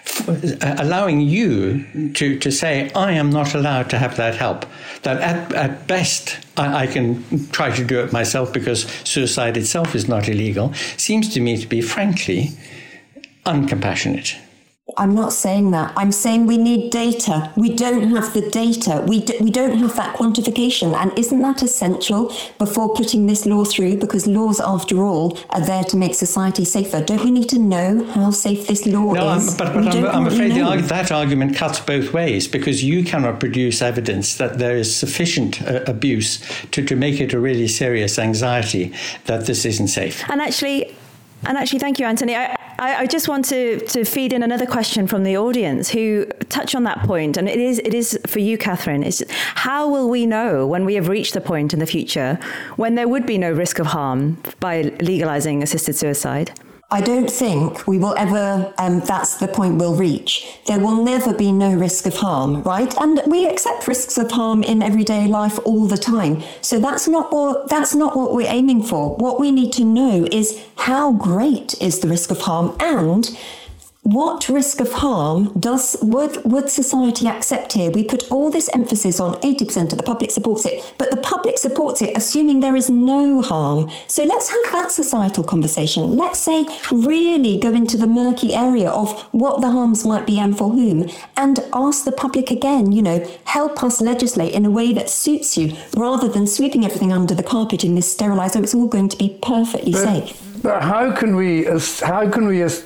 D: allowing you to say, I am not allowed to have that help, that at best I can try to do it myself because suicide itself is not illegal, seems to me to be, frankly, uncompassionate.
E: I'm not saying that. I'm saying we need data. We don't have the data. We don't have that quantification. And isn't that essential before putting this law through? Because laws, after all, are there to make society safer. Don't we need to know how safe this law is?
D: But I'm afraid that argument cuts both ways, because you cannot produce evidence that there is sufficient abuse to make it a really serious anxiety that this isn't safe.
C: And actually, thank you, Anthony. I just want to feed in another question from the audience who touch on that point, and it is for you, Catherine. It's how will we know when we have reached the point in the future when there would be no risk of harm by legalizing assisted suicide?
E: I don't think we will ever, that's the point we'll reach. There will never be no risk of harm, right? And we accept risks of harm in everyday life all the time. So that's not what we're aiming for. What we need to know is how great is the risk of harm, and what risk of harm would society accept here? We put all this emphasis on 80% of the public supports it, but the public supports it assuming there is no harm. So let's have that societal conversation. Let's say really go into the murky area of what the harms might be and for whom, and ask the public again, help us legislate in a way that suits you, rather than sweeping everything under the carpet in this sterilised, so it's all going to be perfectly safe.
F: But how can we assess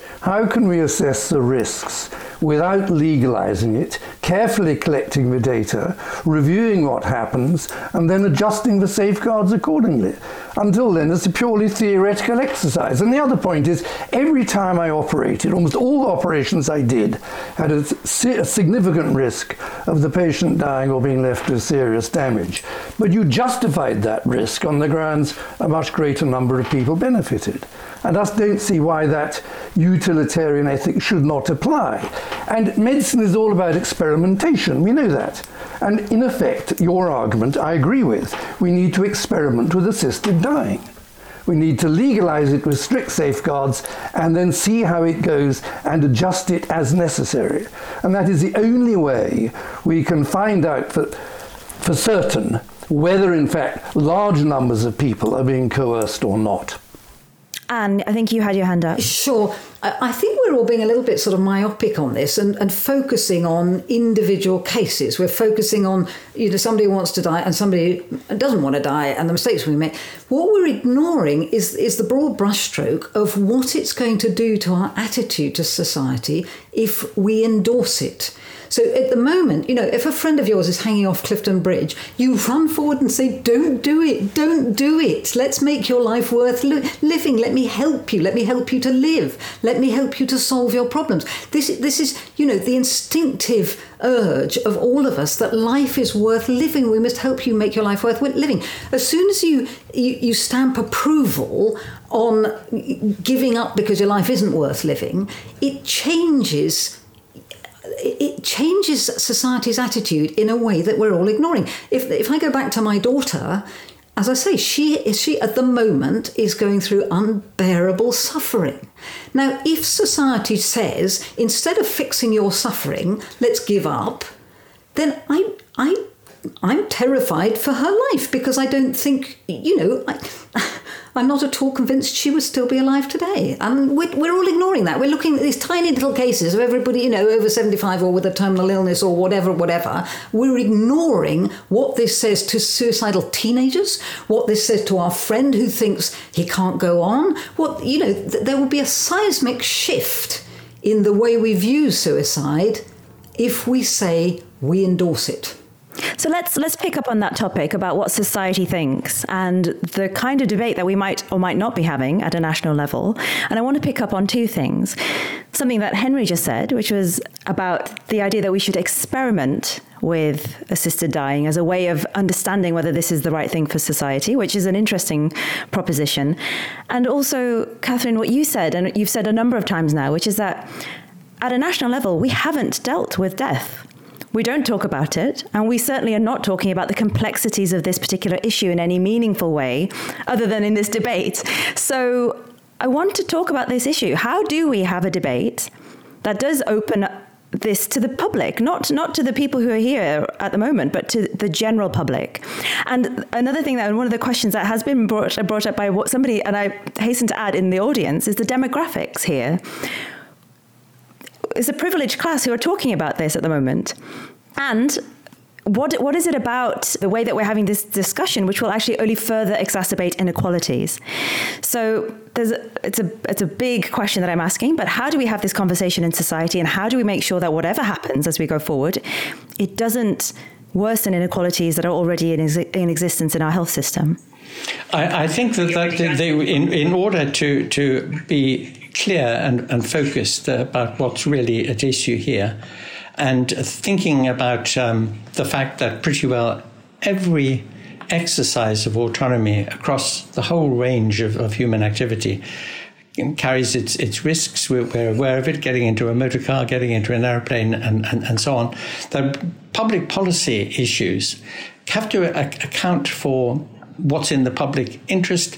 F: the risks without legalizing it, carefully collecting the data, reviewing what happens, and then adjusting the safeguards accordingly? Until then, it's a purely theoretical exercise. And the other point is, every time I operated, almost all the operations I did had a significant risk of the patient dying or being left with serious damage. But you justified that risk on the grounds a much greater number of people benefited. And I don't see why that utilitarian ethic should not apply. And medicine is all about experimentation, we know that. And in effect, your argument, I agree with. We need to experiment with assisted dying. We need to legalize it with strict safeguards and then see how it goes and adjust it as necessary. And that is the only way we can find out for certain whether, in fact, large numbers of people are being coerced or not.
C: Anne, I think you had your hand up.
G: Sure. I think we're all being a little bit sort of myopic on this and focusing on individual cases. We're focusing on, somebody wants to die and somebody doesn't want to die, and the mistakes we make. What we're ignoring is the broad brushstroke of what it's going to do to our attitude to society if we endorse it. So at the moment, if a friend of yours is hanging off Clifton Bridge, you run forward and say, don't do it, don't do it. Let's make your life worth living. Let me help you. Let me help you to live. Let me help you to solve your problems. This is, the instinctive urge of all of us that life is worth living. We must help you make your life worth living. As soon as you stamp approval on giving up because your life isn't worth living, it changes society's attitude in a way that we're all ignoring. If I go back to my daughter, as I say, she at the moment is going through unbearable suffering. Now, if society says, instead of fixing your suffering, let's give up, then I'm terrified for her life, because I don't think, I'm not at all convinced she would still be alive today. And we're all ignoring that. We're looking at these tiny little cases of everybody, over 75 or with a terminal illness or whatever. We're ignoring what this says to suicidal teenagers, what this says to our friend who thinks he can't go on. There will be a seismic shift in the way we view suicide if we say we endorse it.
C: So let's pick up on that topic about what society thinks and the kind of debate that we might or might not be having at a national level. And I want to pick up on two things. Something that Henry just said, which was about the idea that we should experiment with assisted dying as a way of understanding whether this is the right thing for society, which is an interesting proposition. And also, Catherine, what you said, and you've said a number of times now, which is that at a national level, we haven't dealt with death. We don't talk about it, and we certainly are not talking about the complexities of this particular issue in any meaningful way, other than in this debate. So I want to talk about this issue. How do we have a debate that does open this to the public, not to the people who are here at the moment, but to the general public? And another thing one of the questions that has been brought up by somebody, and I hasten to add in the audience, is the demographics here. It's a privileged class who are talking about this at the moment. And what is it about the way that we're having this discussion which will actually only further exacerbate inequalities? So it's a big question that I'm asking, but how do we have this conversation in society, and how do we make sure that whatever happens as we go forward, it doesn't worsen inequalities that are already in existence in our health system?
D: I think that in order to be clear and focused about what's really at issue here, and thinking about the fact that pretty well every exercise of autonomy across the whole range of human activity carries its risks. We're aware of it, getting into a motor car, getting into an airplane, and so on. The public policy issues have to account for what's in the public interest,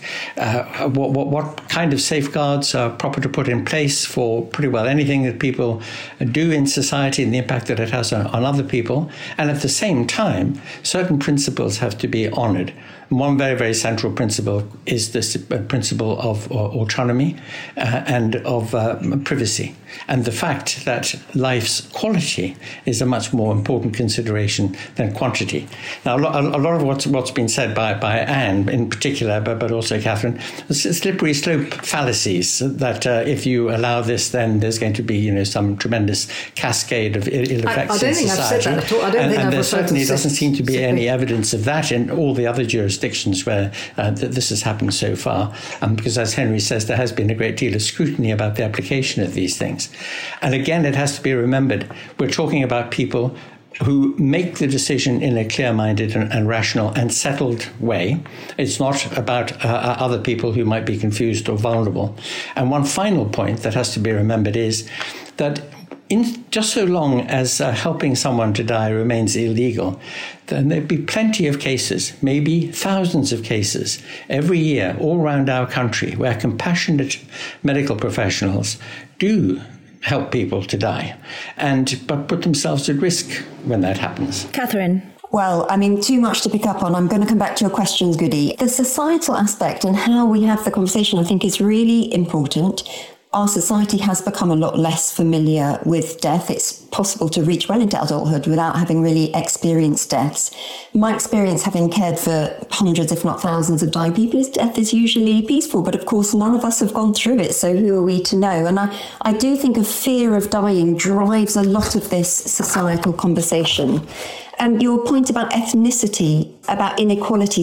D: what kind of safeguards are proper to put in place for pretty well anything that people do in society and the impact that it has on other people. And at the same time, certain principles have to be honored. One very, very central principle is this principle of autonomy and of privacy, and the fact that life's quality is a much more important consideration than quantity. Now, a lot of what's been said by Anne in particular, but also Catherine, slippery slope fallacies that if you allow this, then there's going to be some tremendous cascade of ill effects in society. I don't think I've said that at all. I don't think there certainly doesn't seem to be any evidence of that in all the other jurisdictions where this has happened so far, because as Henry says, there has been a great deal of scrutiny about the application of these things. And again, it has to be remembered, we're talking about people who make the decision in a clear-minded and rational and settled way. It's not about other people who might be confused or vulnerable. And one final point that has to be remembered is that in just so long as helping someone to die remains illegal, then there'd be plenty of cases, maybe thousands of cases every year all around our country where compassionate medical professionals do help people to die but put themselves at risk when that happens.
C: Catherine?
E: Well, too much to pick up on. I'm going to come back to your questions, Goody. The societal aspect and how we have the conversation, I think, is really important. our society has become a lot less familiar with death. It's possible to reach well into adulthood without having really experienced deaths. My experience, having cared for hundreds, if not thousands of dying people, is death is usually peaceful. But of course, none of us have gone through it, so who are we to know? And I do think a fear of dying drives a lot of this societal conversation. And your point about ethnicity, about inequality,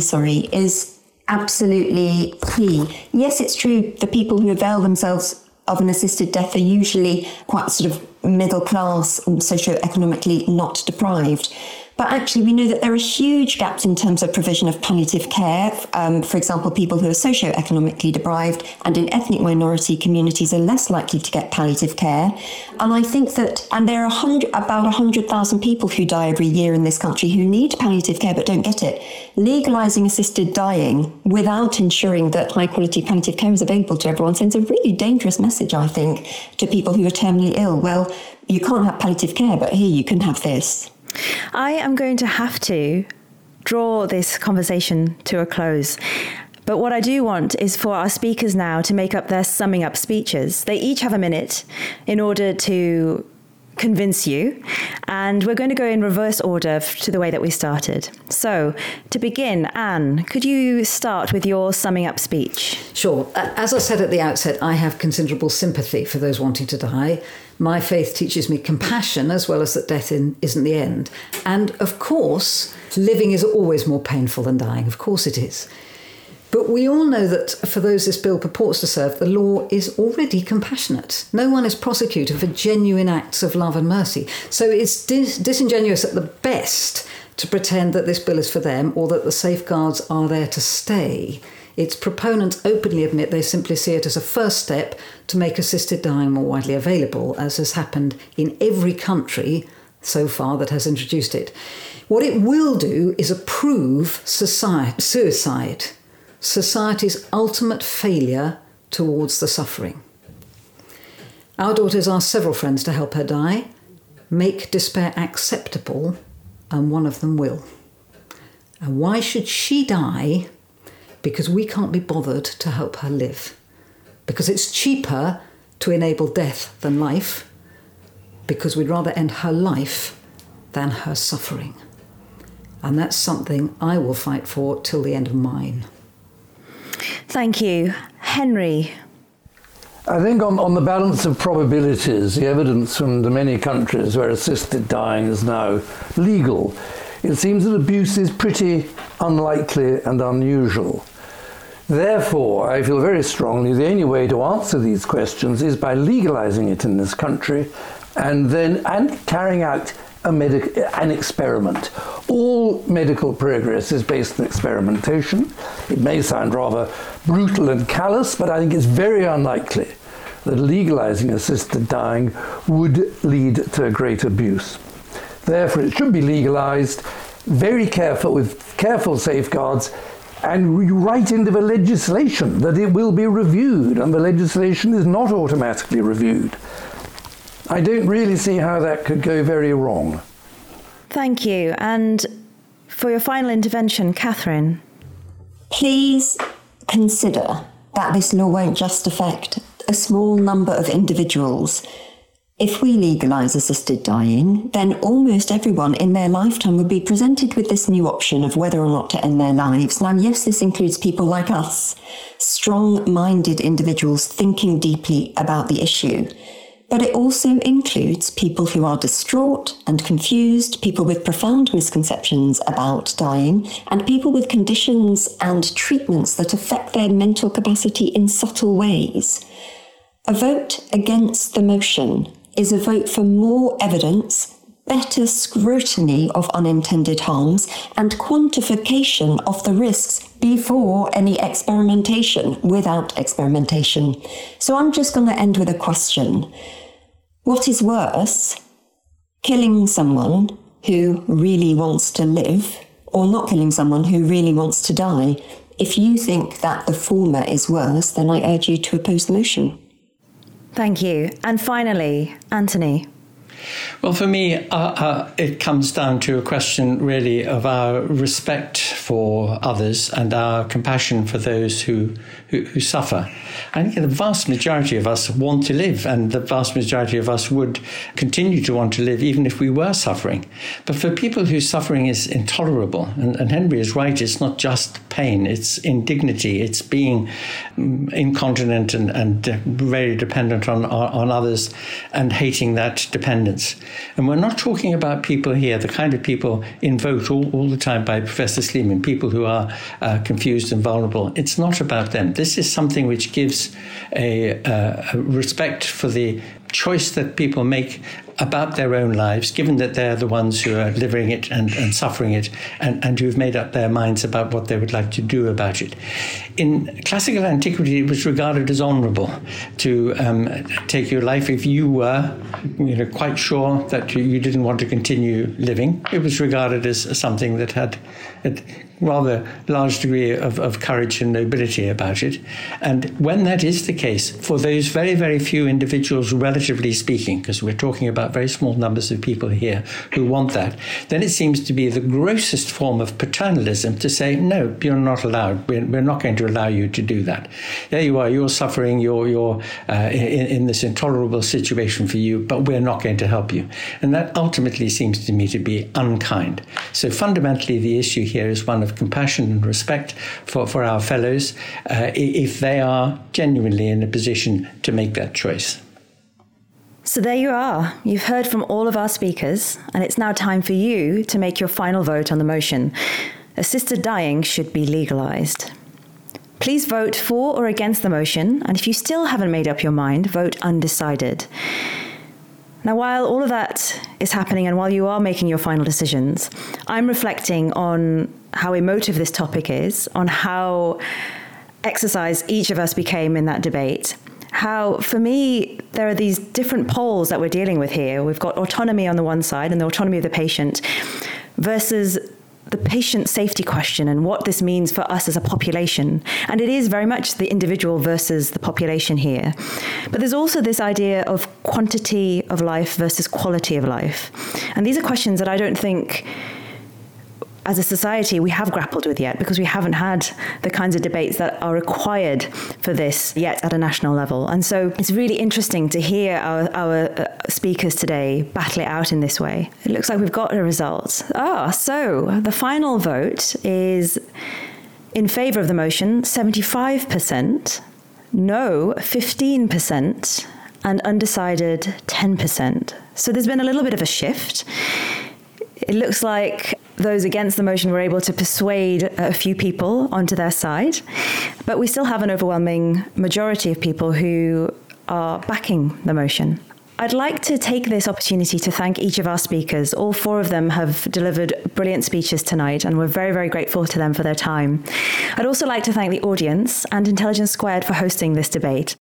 E: is absolutely key. Yes, it's true, the people who avail themselves of an assisted death are usually quite sort of middle class and socio-economically not deprived. But actually, we know that there are huge gaps in terms of provision of palliative care. For example, people who are socio-economically deprived and in ethnic minority communities are less likely to get palliative care. And I think that, and there are about 100,000 people who die every year in this country who need palliative care but don't get it. Legalising assisted dying without ensuring that high-quality palliative care is available to everyone sends a really dangerous message, I think, to people who are terminally ill. Well, you can't have palliative care, but here you can have this.
C: I am going to have to draw this conversation to a close. But what I do want is for our speakers now to make up their summing up speeches. They each have a minute in order to convince you. And we're going to go in reverse order to the way that we started. So to begin, Anne, could you start with your summing up speech?
G: Sure. As I said at the outset, I have considerable sympathy for those wanting to die. My faith teaches me compassion as well as that death isn't the end. And of course, living is always more painful than dying. Of course it is. But we all know that for those this bill purports to serve, the law is already compassionate. No one is prosecuted for genuine acts of love and mercy. So it's disingenuous at the best to pretend that this bill is for them or that the safeguards are there to stay. Its proponents openly admit they simply see it as a first step to make assisted dying more widely available, as has happened in every country so far that has introduced it. What it will do is approve suicide, society's ultimate failure towards the suffering. Our daughter's asked several friends to help her die, make despair acceptable, and one of them will. And why should she die? Because we can't be bothered to help her live. Because it's cheaper to enable death than life. Because we'd rather end her life than her suffering. And that's something I will fight for till the end of mine.
C: Thank you. Henry.
F: I think on the balance of probabilities, the evidence from the many countries where assisted dying is now legal, it seems that abuse is pretty unlikely and unusual. Therefore, I feel very strongly the only way to answer these questions is by legalizing it in this country and carrying out an experiment. All medical progress is based on experimentation. It may sound rather brutal and callous, but I think it's very unlikely that legalizing assisted dying would lead to a great abuse. Therefore, it should be legalized, very careful, with careful safeguards, and write into the legislation that it will be reviewed, and the legislation is not automatically reviewed. I don't really see how that could go very wrong.
C: Thank you. And for your final intervention, Catherine.
E: Please consider that this law won't just affect a small number of individuals. If we legalise assisted dying, then almost everyone in their lifetime would be presented with this new option of whether or not to end their lives. Now, yes, this includes people like us, strong-minded individuals thinking deeply about the issue. But it also includes people who are distraught and confused, people with profound misconceptions about dying, and people with conditions and treatments that affect their mental capacity in subtle ways. A vote against the motion is a vote for more evidence, better scrutiny of unintended harms, and quantification of the risks before any experimentation, without experimentation. So I'm just going to end with a question. What is worse, killing someone who really wants to live, or not killing someone who really wants to die? If you think that the former is worse, then I urge you to oppose the motion.
C: Thank you. And finally, Anthony.
D: Well, for me, it comes down to a question really of our respect for others and our compassion for those who suffer. I think the vast majority of us want to live, and the vast majority of us would continue to want to live even if we were suffering. But for people whose suffering is intolerable, and Henry is right, it's not just pain, it's indignity, it's being incontinent and very dependent on others and hating that dependence. And we're not talking about people here, the kind of people invoked all the time by Professor Sleeman, people who are confused and vulnerable. It's not about them. This is something which gives a respect for the choice that people make about their own lives, given that they're the ones who are living it and suffering it, and who've made up their minds about what they would like to do about it. In classical antiquity, it was regarded as honourable to take your life if you were quite sure that you didn't want to continue living. It was regarded as something that had a rather large degree of courage and nobility about it. And when that is the case, for those very, very few individuals, relatively speaking, because we're talking about very small numbers of people here who want that, then it seems to be the grossest form of paternalism to say, no, you're not allowed. We're not going to allow you to do that. There you are, you're suffering, you're in this intolerable situation for you, but we're not going to help you. And that ultimately seems to me to be unkind. So fundamentally, the issue here is one of compassion and respect for our fellows if they are genuinely in a position to make that choice.
C: So there you are. You've heard from all of our speakers, and it's now time for you to make your final vote on the motion. Assisted dying should be legalised. Please vote for or against the motion, and if you still haven't made up your mind, vote undecided. Now, while all of that is happening and while you are making your final decisions, I'm reflecting on how emotive this topic is, on how exercised each of us became in that debate. How, for me, there are these different poles that we're dealing with here. We've got autonomy on the one side and the autonomy of the patient versus the patient safety question and what this means for us as a population. And it is very much the individual versus the population here. But there's also this idea of quantity of life versus quality of life. And these are questions that I don't think as a society we have grappled with yet, because we haven't had the kinds of debates that are required for this yet at a national level. And so it's really interesting to hear our speakers today battle it out in this way. It looks like we've got a result. So the final vote is in favour of the motion, 75%, no, 15%, and undecided, 10%. So there's been a little bit of a shift. It looks like those against the motion were able to persuade a few people onto their side, but we still have an overwhelming majority of people who are backing the motion. I'd like to take this opportunity to thank each of our speakers. All four of them have delivered brilliant speeches tonight, and we're very, very grateful to them for their time. I'd also like to thank the audience and Intelligence Squared for hosting this debate.